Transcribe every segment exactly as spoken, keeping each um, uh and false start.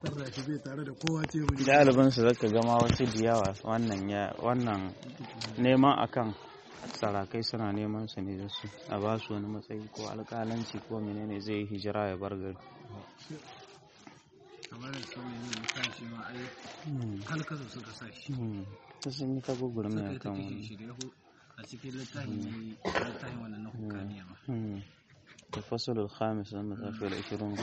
sarra shi bai tare da kowa ce mu galibin su zaka gama wasu diyawa wannan ya wannan neman akan sarakai suna neman su ne da su a ba su wani matsayi ko alƙalanci ko menene zai yi hijira ya bar gari kamar da sauyi ne mutan shi ma ai kalkasa suka sa shi ta sun yi ta gugurmi a kan wani a cikin littafin littafin wannan na hukaniya ma الفصل الخامس من في العشرون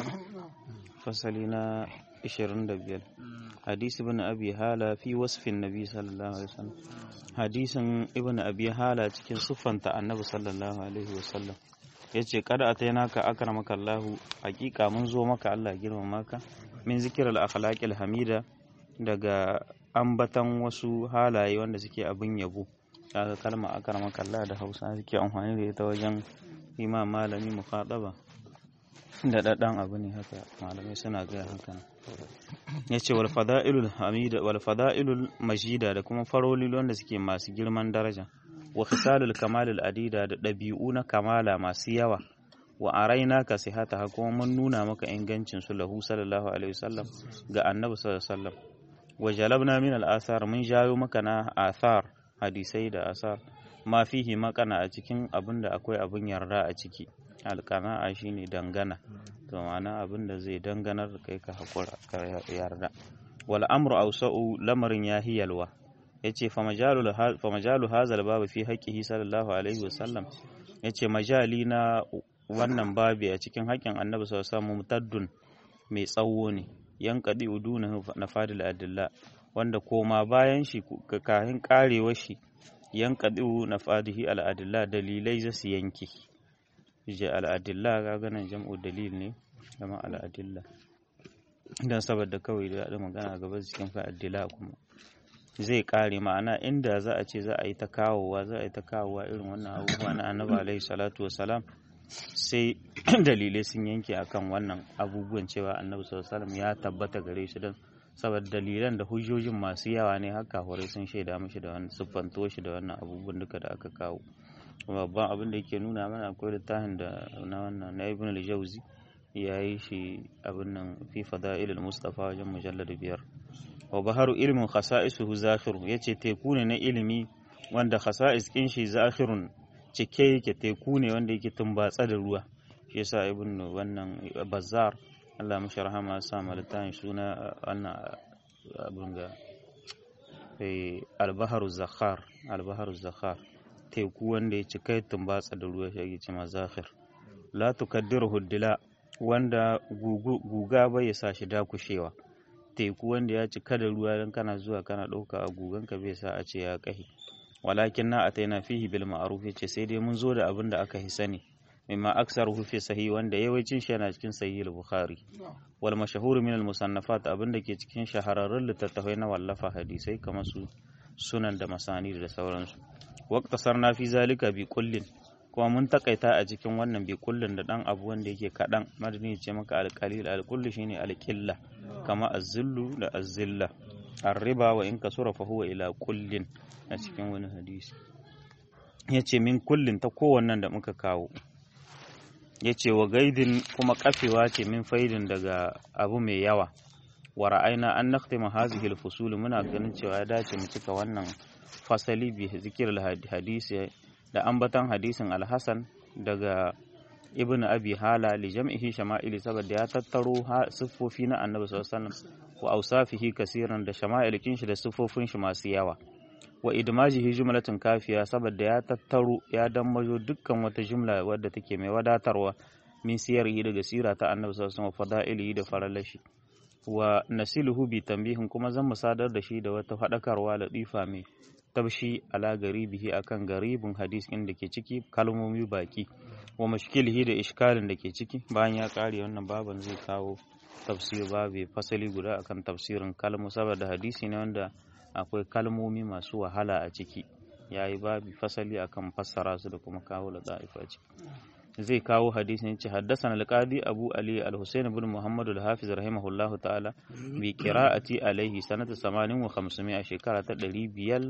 فصلنا عشرين دبيل حديث ابن أبي هالة في وصف النبي صلى الله عليه وسلم حديث ابن أبي هالة cikin siffanta annabi sallallahu alaihi wasallam yace kada atainaka akramaka Allah hakika mun zo maka Allah girmama ka min zikril akhlaqil hamida daga ambatan wasu halaye wanda suke abin yabo kaga kalma akramaka Allah da Hausa suke amfani da ita wajen imam malami mukhadaba da daddan abu ne haka malamai suna ga haka yace wal fada'ilul hamida wal fada'ilul majida da kuma faroli wanda suke masu girman daraja wa khisalul kamalul adida da dabi'u na kamala masu yawa wa araina ka sihata kuma mun nuna maka ingancin su lahu sallallahu alaihi wasallam ga annabi sallallahu alaihi wasallam wa jalabna min al athar mun jayo maka na athar hadisai da asar ma fihi makana a cikin abin da akwai abin yarda a ciki alƙana'a shine dangana to ma'ana abin da zai danganar da kai ka hakura ka yarda wal amru awsa'u lamarin ya hiyalwa yace fa majalul fa majalu hazal babu fi haqqihi sallallahu alaihi wasallam yace majali na wannan babi a cikin haƙƙin annabi sallallahu alaihi wasallam mutaddun mai tsawo ne yanqadi uduna na fadil adilla wanda koma bayan shi kahin karewar shi yanqadu nafadihi al-adilla dalilai zasu yanke je al-adilla kaga nan jam'u dalil ne kuma al-adilla dan saboda kawai da magana gaba cikin fa adilla kuma zai kare ma'ana inda za a ce za a yi ta kawowa za a yi ta kawowa irin wannan abubuwa na annabi alaihi salatu wassalam sai dalilai sun yanke akan wannan abubuwan cewa annabi sallallahu alaihi wasallam ya tabbata gare shi dan saboda dalilan da hujjojin masu yawa ne haka hore sun shaida mishi da wannan siffanto shi da wannan abubuwan duka da aka kawo babban abin da yake nuna mana akwai littafin da na wannan na ibn al-jawzi ya yi shi abin nan fi fada'il al-mustafa wajen mujallad biyar wa baharu ilmin khasa'isuhu zakhir yace teku ne na ilimi wanda khasa'is kin shi zakhirun cike yake teku ne wanda yake tumbatsa da ruwa shi yasa ibn wannan bazzar Allah mashi rahama sa malitan suna wannan abin ga al-baharu zakhar al-baharu zakhar teku wanda ya cika tumbatsa da ruwa shi yake cewa zakhir la tukaddiruhu dila wanda guga bai ya sa shi dakushewa teku wanda ya cika da ruwa dan kana zuwa kana dauka a gugan ka bai sa a ce ya kahi walakin na ataina fihi bil ma'ruf yace sai dai mun zo da abin da aka hi sani mimma aksaruhu fi sahih wanda yawancin shi yana cikin sahih al-bukhari wal mashhur min al-musannafat abin da ke cikin shahararrun littattafai na wallafa hadisai kamar su sunan da masani da sauransu waqtasarna fi zalika bi kullin kuma mun takaita a cikin wannan bi kullin da dan abu wanda yake kadan madani ce maka al-qalil al-kulli shine al-qilla kama az-zillu da az-zilla ar-riba wa in kasura fa huwa ila kullin a cikin wani hadisi yace min kullin ta kowannan da muka kawo yace wa gaidin kuma kafewa ce min faidin daga abu mai yawa wa ra'ayna an nakhtima hadhihi al-fusul muna ganin cewa ya dace mu cika wannan fasali bi zikr al-hadisi da ambatan hadisin al-hasan daga ibn abi hala li jam'ihi shama'ili saboda ya tattaro siffofi na annabi sallallahu alaihi wasallam wa awsafihi kaseeran da shama'ilikin shi da siffofin shi masu yawa wa idmajihi jumlatun kafiya saboda ya tattaro ya dammajo dukkan wata jumla wadda take mai wadatarwa min siyarhi daga sira ta annabi sallallahu alaihi wasallam fada'ilihi da faralashi wa nasiluhu bi tanbihin kuma zan musadar da shi da wata fadakarwa latifa mai tabshi ala garibihi akan garibin hadis din da ke ciki kalmomi baki wa mashkilihi da iskalin da ke ciki bayan ya kare wannan baban zai kawo tafsir babu fasali guda akan tafsirin kalmu saboda hadisi ne wanda akwai kalmomi masu wahala a ciki yayi babu fasali akan fassara su da kuma kawo ladaifa ciki zai kawo hadisin yace haddathana al-qadi Abu Ali al-Husayn ibn Muhammad al-Hafiz rahimahullahu ta'ala bi qira'ati alayhi sanata samanin wa khamsami'a shekara ta ɗari biyar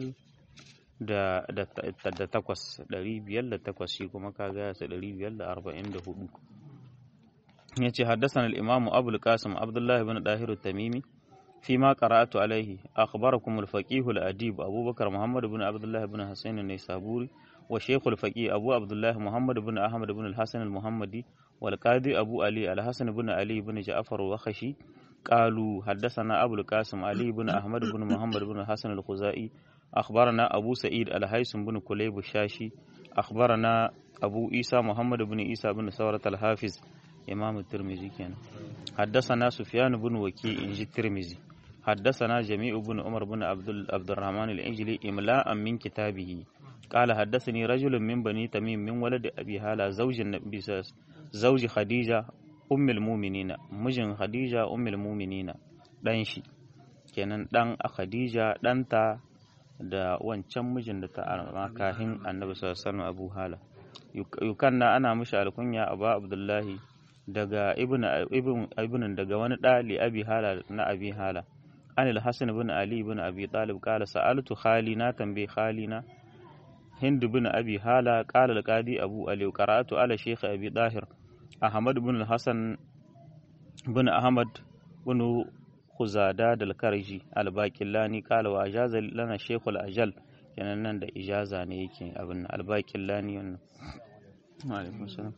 da da takwas ɗari biyar da takwas shi kuma kaga ya sa ɗari biyar da arba'in da hudu yace haddathana al-imam Abu al-Qasim Abdullah ibn Dahir at-Tamimi فيما قرأت عليه أخبركم الفقيه الأديب أبو بكر محمد بن عبد الله بن حسين النيسابوري وشيخ الفقيه أبو عبد الله محمد بن أحمد بن الحسن المحمدي والقاضي أبو علي الحسن بن علي بن جعفر وخشي قالوا حدثنا أبو القاسم علي بن أحمد بن محمد بن الحسن الخزائي أخبرنا أبو سعيد الهيثم بن كليب الشاشي أخبرنا أبو عيسى محمد بن عيسى بن ثورة الحافظ إمام الترمذي كان حدثنا سفيان بن وكيع إنجي الترمذي حدثنا جميع بن عمر بن عبد عبد الرحمن العجلي إملاء من كتابه قال حدثني رجل من بني تميم من ولد أبي هالة زوج النبي زوج خديجة أم المؤمنين مجن خديجة أم المؤمنين dan shi kenan dan Khadija danta da wancan mijin da ta makahin Annabi sallallahu alaihi wasallam Abu Hala yukanna ana mishi alkunya Abu Abdullahi daga ibn ibn ibn daga wani dali Abi Hala na Abi Hala an al-Hasan ibn Ali ibn Abi Talib qala sa'altu khalina tambayi khalina Hind ibn Abi Hala qala al-Qadi Abu Ali qara'atu ala Sheikh Abi Dahir Ahmad ibn al-Hasan ibn Ahmad ibn Khuzada al-Karji al-Baqillani qala wa ajaza lana Sheikh al-Ajal kenan nan da ijaza ne yake abin al-Baqillani wannan alaikum salam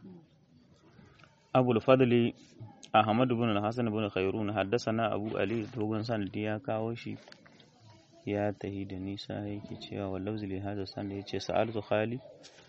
Abu al-Fadli Ahmad ibn al-Hasan ibn Khairun haddathana Abu Ali dogon sanadi ya kawo shi ya tahi da nisa yake cewa wallafzi li hada sanda yace sa'altu khali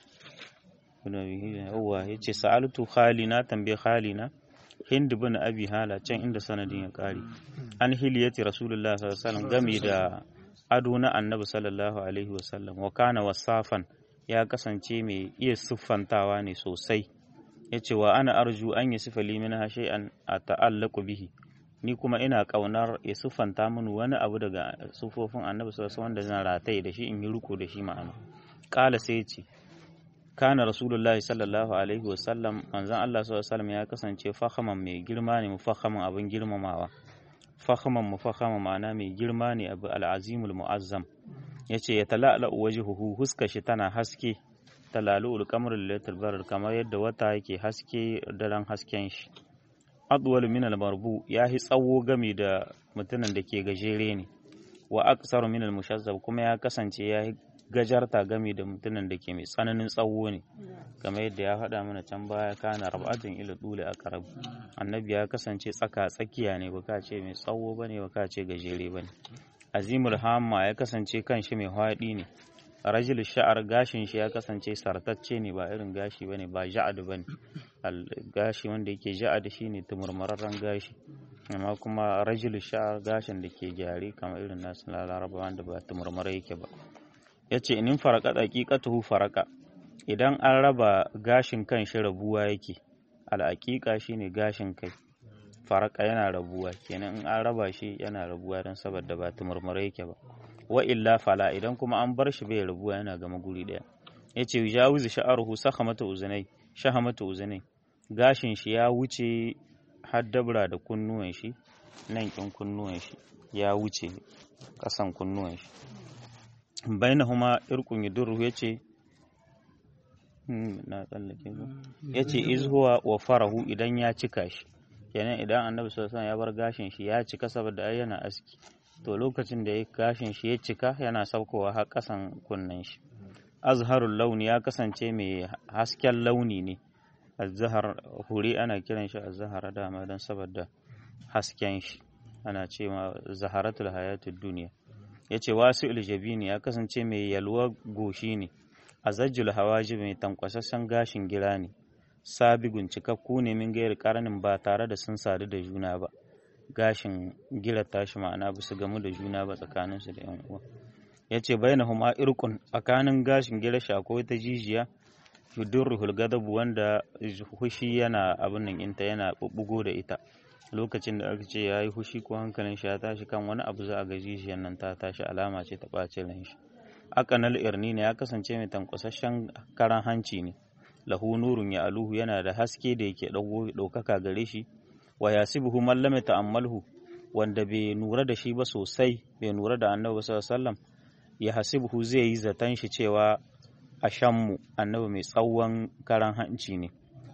ibn Abi Huwa yace sa'altu khali na tambaye khali na Hind ibn Abi Hala can inda sanadin ya kare an hiliyati Rasulullah sallallahu alaihi wasallam game da ado na Annabi sallallahu alaihi wasallam wa kana wasafan ya kasance mai iya siffantawa ne sosai yace wa ana arju an yasifa li minha shay'an ata'allaqu bihi ni kuma ina kaunar ya siffanta mini wani abu daga sufofin Annabi sallallahu alaihi wasallam wanda zan rataye da shi in yi riko da shi ma'ana kala sai yace kana Rasulullah sallallahu alaihi wasallam manzon Allah sallallahu alaihi wasallam ya kasance fahaman mai girma ne mufakhaman abin girmamawa fahaman mufakhaman ma'ana mai girma ne abu al-azimul mu'azzam yace ya tala'la wajhuhu huska shi tana haske talalu al-qamar lailatul badr kamar yadda wata yake haske daren hasken shi adwal min al-marbu yahi tsawo game da mutumin da ke gajere ne wa aksaru min al-mushazzab kuma ya kasance yahi gajarta game da mutumin da ke mai tsananin tsawo ne kamar yadda ya faɗa mana can baya kana rabatin ila dole a karab annabi ya kasance tsaka tsakiya ne baka ce mai tsawo bane baka ce gajere bane azimul hamma ya kasance kanshi mai haɗi ne rajul sha'ar gashin shi ya kasance sartacce ne ba irin gashi bane ba ja'ad bane gashi wanda yake ja'ad shine tumurmararren gashi amma kuma rajul sha'ar gashin da ke gyare kamar irin nasu laraba wanda ba tumurmara yake ba yace inin faraka daqiqatuhu faraka idan an raba gashin kan shi rabuwa yake al-aqiqa shine gashin kai faraka yana rabuwa kenan in an raba shi yana rabuwa dan saboda ba tumurmura yake ba wa illa fala idan kuma an bar shi bai rabuwa yana gama guri daya yace yujawizu sha'ruhu sakhamatu uzunai shahamatu uzunai gashin shi ya wuce haddabra da kunnuwan shi nan kin kunnuwan shi ya wuce kasan kunnuwan shi bainahuma irqun yadurru yace na tsallake ku yace izhuwa wa farahu idan ya cika shi kenan idan annabi sallallahu alaihi wasallam ya bar gashin shi ya cika saboda ai yana aski to lokacin da ya gashin shi ya cika yana saukowa har kasan kunnen shi azharul launi ya kasance mai hasken launi ne azhar huri ana kiran shi azhar dama dan saboda hasken shi ana cewa zaharatul hayatud dunya yace wasi'ul jabini ya kasance mai yalwa goshi ne azajjul hawajib mai tankwasassan gashin gira ne sabigun cikakku ne min gairi karanin ba tare da sun sadu da juna ba gashin gira tashi ma'ana ba su gamu da juna ba tsakaninsu da yan uwa yace bainahuma irqun tsakanin gashin gira shi akwai ta jijiya yudurruhul gadabu wanda hushi yana abin nan inta yana bubbugo da ita lokacin da aka ce yayi hushi ko hankalin shi ya tashi kan wani abu za a ga jijiyan nan ta tashi alama ce ta ɓacin ran shi akanal irni ne ya kasance mai tankwasashen karan hanci ne lahu nurun ya aluhu yana da haske da yake ɗaukaka gare shi wa yasibuhu man lam ta'ammalhu wanda bai nura da shi ba sosai bai nura da annabi sallallahu alaihi wasallam ya hasibuhu zai yi zaton shi cewa ashammu annabi mai tsawon karan hanci ne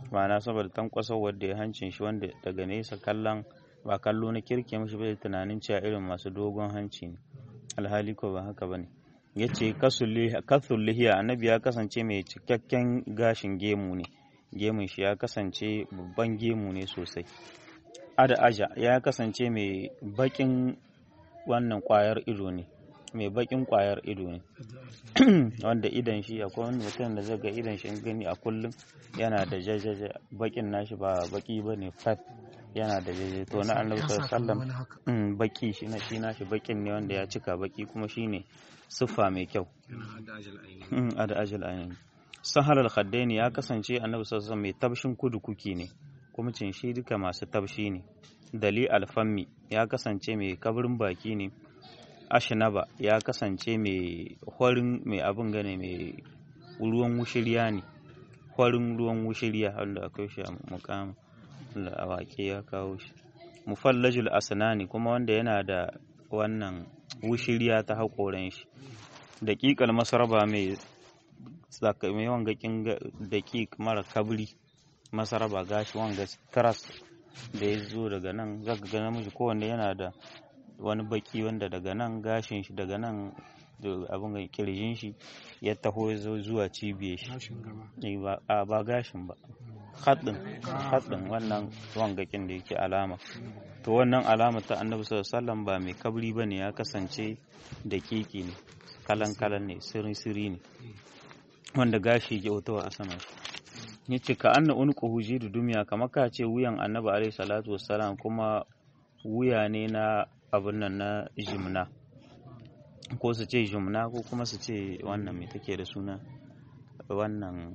ma'ana saboda tankwasar wadda ya hancin shi wanda daga nesa kallon ba kallo na kirke mishi bai tunanin cewa irin masu dogon hanci ne, alhali ko ba haka bane. Yace kasul lihiya, annabi ya kasance mai cikakken gashin gemu ne, gemun shi ya kasance babban gemu ne sosai. Ada aja ya kasance mai bakin wannan kwayar ido ne, mai bakin kwayar ido ne wanda idan shi akwai wani mutum da zai ga idan shi gani a kullum yana da jajaja, bakin nashi ba baki bane fat, yana da jajaja. To na annabi sallallahu alaihi wasallam baki shi na shi nashi bakin ne wanda ya cika baki, kuma shine siffa mai kyau. Ada ajal ayin. Sahal al-khaddaini ya kasance annabi sallallahu alaihi wasallam mai tabshin kudu kuki ne, kuma cin shi duka masu tabshi ne. Dali alfammi ya kasance mai kabrin baki ne. Ashnaba ya kasance mai horin mai abin gane mai ruwan wushiriya ne, horin ruwan wushiriya wanda akwai shi a mukama da awake ya kawo shi. Mufallajul asnani kuma wanda yana da wannan wushiriya ta hakoran shi. Daqiqal masaraba mai tsaka mai wanga kin daqiq mara kabri, masaraba gashi wanga karas da ya zo daga nan zaka ga namiji kowanne yana da wani baki wanda daga nan gashin shi daga nan abin ga kirjin shi ya taho zuwa cibiyar shi, ba ba gashin ba, haddin haddin wannan wangakin da yake alama. To wannan alama ta annabi sallallahu alaihi wasallam ba mai kabri bane, ya kasance da kiki ne, kalan kalan ne, sirri sirri ne, wanda gashi ke wutowa a sama shi. Yace ka anna unquhu jidu dumiya, kamar ka ce wuyan annabi alaihi salatu wassalam kuma wuya ne na abin nan na jimna, ko su ce jumna ko kuma su ce wannan mai take da suna wannan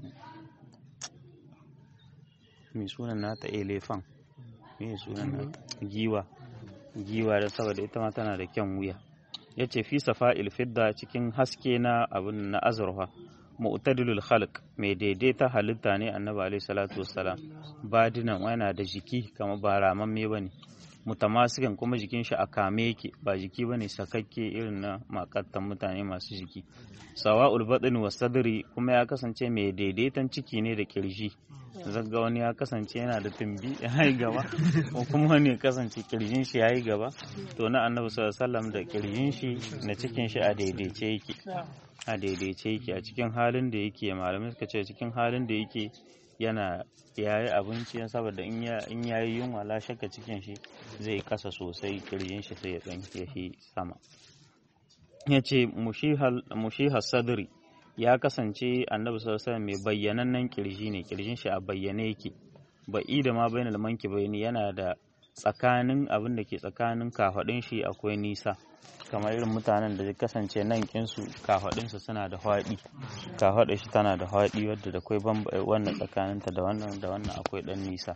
mai sunan nata elefan, mai sunan nata giwa, giwa da saboda ita ma tana da kyan wuya. Yace fi safa'il fidda, cikin haske na abin na azurfa. Mu'tadilul khalq mai daidaita halitta ne annabi alaihi salatu wassalam. Badinan yana da jiki kamar ba ramamme bane. Mutamasikan kuma jikin shi a kame yake, ba jiki bane sakakke irin na makattan mutane masu jiki. Sawa'ul batni was sadri kuma ya kasance mai daidaitan ciki ne da kirji. Zagga wani ya kasance yana da tumbi yayi gaba, ko kuma wani ya kasance kirjin shi yayi gaba. To na annabi sallallahu alaihi wasallam da kirjin shi na cikin shi a daidaice yake, a daidaice yake a cikin halin da yake. Malamai suka ce cikin halin da yake yana yayi abinci saboda in ya in yayi yunwa la shakka cikin shi zai kasa sosai, kirjin shi sai ya tsanke shi sama. Yace mushihal mushihas sadri ya kasance annabi sallallahu alaihi wasallam mai bayyanannen kirji ne, kirjin shi a bayyane yake. Ba'i da ma bainal manki bayani, yana da tsakanin abin da ke tsakanin kafadin shi akwai nisa, kamar irin mutanen da ya kasance nan kinsu kafadinsu suna da faɗi, kafadin shi tana da faɗi wadda da akwai wannan tsakaninta da wannan da wannan akwai dan nisa.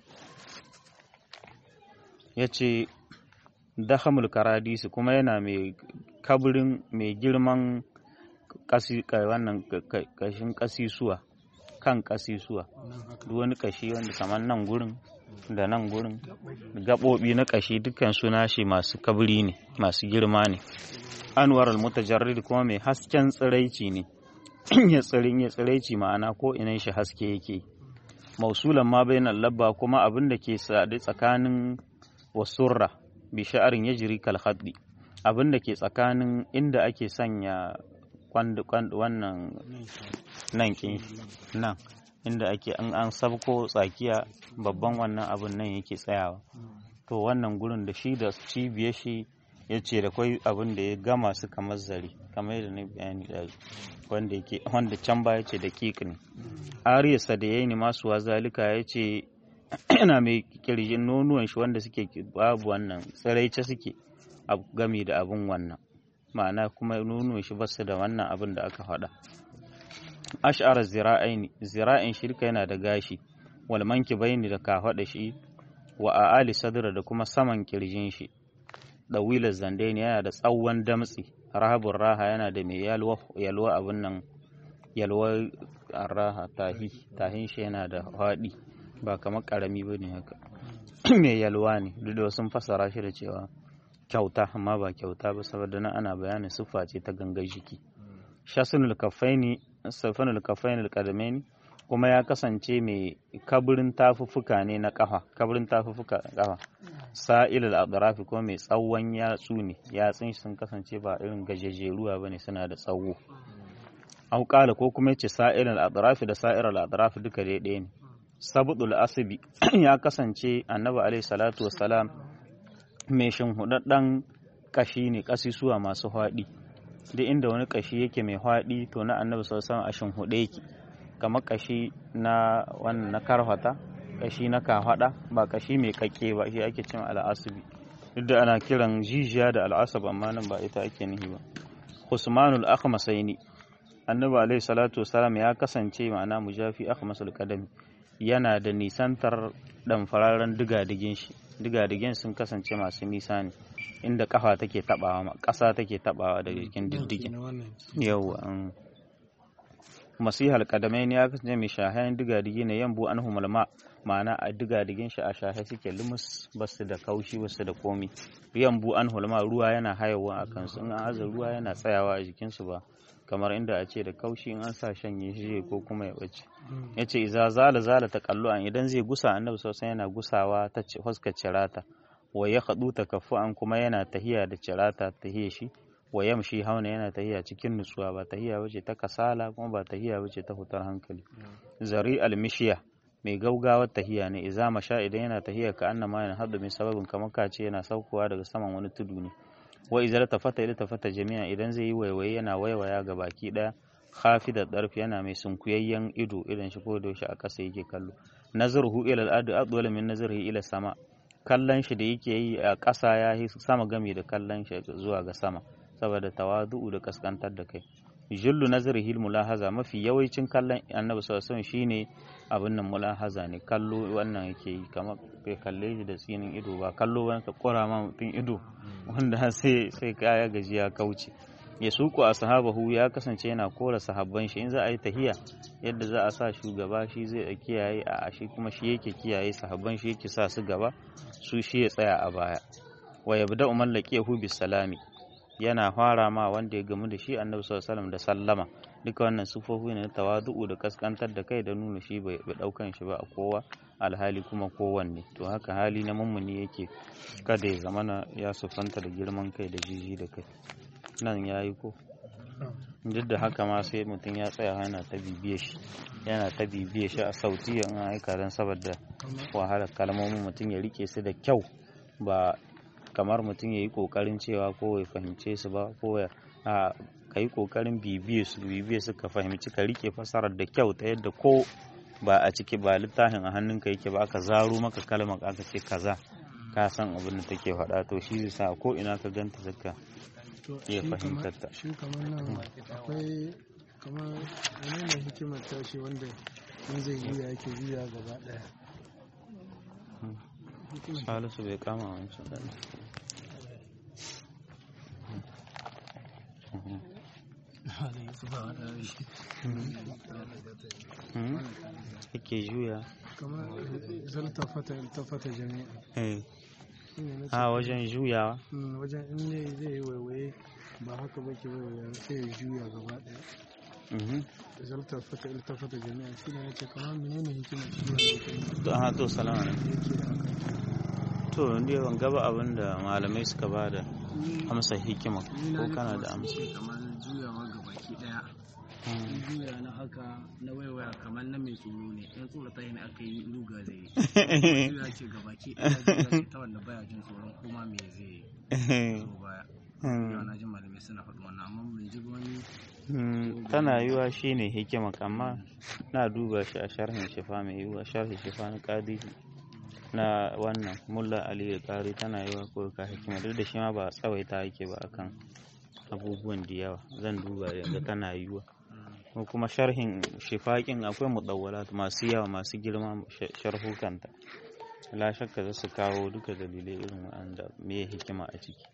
Yace dahamul karadisi kuma yana mai kabrin mai girman kasi wannan kashin kasisuwa, kan kasisuwa, duk wani kashi wanda kamar nan gurin da nan gurin gaɓoɓi na kashi dukkan suna shi masu kabri ne, masu girma ne. Anwar al-mutajarrid kuma mai hasken tsiraici ne, ya tsirin ya tsiraici ma'ana ko inan shi haske yake. Mausulan ma bainal labba kuma abin da ke sadi tsakanin wasurra bi sha'arin yajri kal khaddi, abin da ke tsakanin inda ake sanya kwandu kwandu wannan nan kin nan inda ake an an sabko tsakiya babban wannan abin nan yake tsayawa. To wannan gurin da shi da cibiyar shi yace da kai abin da ya gama su kamar zare, kamar yadda na bayani da wanda yake wanda can ba yace da kik ne. Ariyasa da yayi masu wazalika yace yana mai kirjin nonuwan shi wanda suke babu wannan tsiraice suke a gami da abin wannan, ma'ana kuma nonuwan shi basu da wannan abin da aka faɗa. Ash'ara zira'aini, zira'in shirka yana da gashi, wal mankibaini da kafaɗa shi, wa a'ali sadra da kuma saman kirjin shi. Dawila zandaini yana da tsawon damtsi, rahabur raha yana da mai yalwa yalwa abun nan, yalwa raha tahi tahin shi yana da faɗi, ba kamar karami bane haka mai yalwa ne, duk da sun fassara shi da cewa kyauta, amma ba kyauta ba saboda nan ana bayanin siffa ce ta gangar jiki. Shasunul kaffaini safanul kaffaini alqadamaini kuma ya kasance mai kaburin tafuffuka ne na kafa kaburin tafuffuka kafa sa'ilul adrafi kuma mai tsawon yatsu ne yatsun sun kasance ba irin gajejeruwa bane suna da tsawo au qala ko kuma yace sa'ilul adrafi da sa'irul adrafi duka daidai ne sabudul asbi ya kasance annabi alaihi salatu wassalam mai shinhudaddan kashi ne kasisuwa masu haɗi duk inda wani kashi yake mai haɗi to na annabi sallallahu alaihi wasallam a shinhude yake kamar kashi na wannan na karfata kashi na kahada ba kashi mai kake ba shi ake cin al'asbi duk da ana kiran jijiya da al'asab amma nan ba ita ake nihi ba Usmanul akhmasaini annabi alaihi salatu wassalam ya kasance ma'ana mujafi akhmasul qadami yana da nisantar dan fararen digadigin shi digadigin sun kasance masu nisa ne inda kafa take tabawa ƙasa take tabawa daga jikin diddigin yawa masihal kadamai ne ya kasance mai shahayen digadigi ne yambu an humalma ma'ana a digadigin shi a shahe suke lumus basu da kaushi basu da komi yambu an hulma ruwa yana hayawa a kansu in an aza ruwa yana tsayawa a jikinsu ba kamar inda a ce da kaushi in an sa shanye shi ko kuma ya bace ya ce iza zala zala ta kallo an idan zai gusa annabi sosai yana gusawa ta huskar cirata wa ya haɗu ta kafu an kuma yana tahiya da cirata tahiya shi wa yamshi hauna yana tahiya cikin nutsuwa ba tahiya bace ta kasala kuma ba tahiya bace ta hutar hankali zari almishiya mai gaugawar tahiya ne iza masha idan yana tahiya ka annama yana hadu min sababin kamar kace yana saukowa daga saman wani tudu ne wa izar tafata ila tafata jami'a idan zai yi waiwaye yana waiwaya ga baki daya khafi da darf yana mai sunkuyayyen ido idan shi ko da shi a kasa yake kallo nazruhu ila al-ard adwala min nazrihi ila sama kallon shi da yake yi a kasa ya yi sama game da kallon shi zuwa ga sama saboda tawadu'u da kaskantar da kai jullu nazrihi al-mulahaza mafi yawancin kallon annabi sallallahu alaihi wasallam shine abin nan mulahaza ne kallo wannan yake yi kamar kai kalle shi da tsinin ido ba kallo wani ka kora ma mutum ido wanda sai sai kaya gaji ya kauce ya suku a sahabahu ya kasance yana kora sahabban shi in za a yi tahiya yadda za a sa shugaba shi zai kiyaye a shi kuma shi yake kiyaye sahabban shi yake sa su gaba su shi ya tsaya a baya wa yabda umman laqiyahu bis salami yana fara ma wanda ya gamu da shi annabi sallallahu alaihi wasallam da sallama duka wannan sufofi ne na tawadu'u da kaskantar da kai da nuna shi bai daukan shi ba a kowa alhali kuma kowanne to haka hali na mummuni yake kada ya zamana ya sufanta da girman kai da jiji da kai nan yayi ko duk da haka ma sai mutum ya tsaya yana ta bibiye shi yana ta bibiye shi a sauti in aika dan saboda wahalar kalmomin mutum ya rike su da kyau ba kamar mutum ya yi kokarin cewa ko ya fahimce su ba ko ya ka yi kokarin bibiye su bibiye su ka fahimci ka rike fasarar da kyau ta yadda ko ba a ciki ba littafin a hannunka yake ba aka zaro maka kalmar aka ce kaza ka san abin da take faɗa to shi zai sa ko ina ka ganta zaka iya fahimtar ta shi kamar nan akwai kamar wani ne hikimar tashi wanda in zai juya yake juya gaba daya Salisu bai kama wancan da yake juya kamar zaltafata iltafata jami'a a wajen juyawa wajen in ne zai yi waiwaye ba haka ba ke waiwaye sai ya juya gaba daya zaltafata iltafata jami'a shi ne ya ce kamar menene hikimar juya to aha to salama ne to ne ban gaba abin da malamai suka ba da amsa hikima ko kana da amsa kamar juyawa ga baki daya juya na haka na waiwaya kamar na mai tsoro ne yan tsoro ta yana aka yi ruga zai yi juya ce ga baki daya ta wanda baya jin tsoron kuma me zai zo baya yau na jin malamai suna faɗi wannan amma ban ji wani tana yiwa shine hikima amma na duba shi a sharhin shifa mai yiwa sharhin shifa na qadi na wannan mulla ali qari tana yiwa ko ka hikima duk da shi ma ba tsawaita yake ba akan abubuwan da yawa zan duba yadda tana yiwa ko kuma sharhin shifaƙin akwai mudawwalat masu yawa masu girma sharhukanta la shakka za su kawo duka dalilai irin wanda me hikima a ciki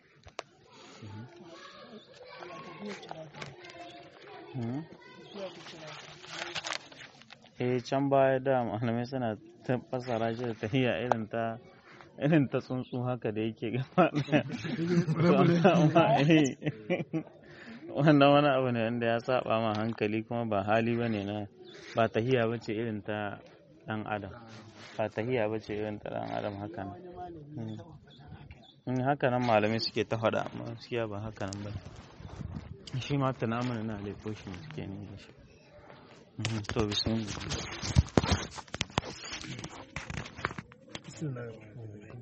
eh can baya da malamai suna ta fasara shi da tahiya irin ta irin ta tsuntsu haka da yake gaba wannan wani abu ne wanda ya saba ma hankali kuma ba hali bane na ba tahiya bace irin ta dan adam ba tahiya bace irin ta dan adam haka nan in haka nan malamai suke ta faɗa amma gaskiya ba haka nan ba shi ma tunamin na laifo shi suke ne da shi to bismillah